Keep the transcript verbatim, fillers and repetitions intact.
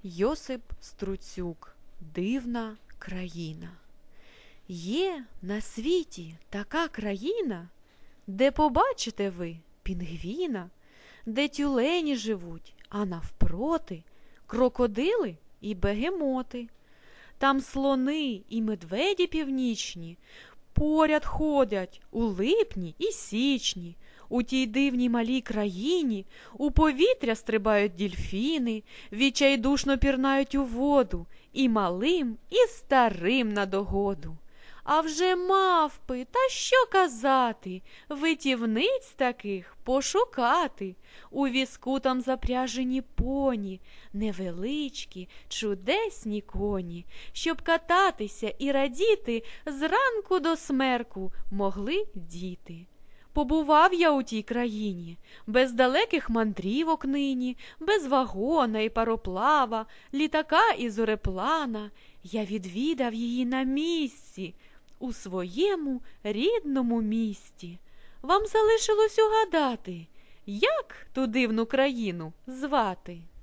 Йосип Струцюк. Дивна країна. Є на світі така країна, де побачите ви пінгвіна, де тюлені живуть, а навпроти крокодили і бегемоти. Там слони і медведі північні поряд ходять у липні і січні. У тій дивній малій країні у повітря стрибають дільфіни, відчайдушно пірнають у воду і малим, і старим на догоду. А вже мавпи, та що казати, витівниць таких пошукати. У візку там запряжені поні, невеличкі, чудесні коні, щоб кататися і радіти зранку до смерку могли діти. Побував я у тій країні, без далеких мандрівок нині, без вагона і пароплава, літака і зореплана. Я відвідав її на місці, у своєму рідному місті. Вам залишилось угадати, як ту дивну країну звати?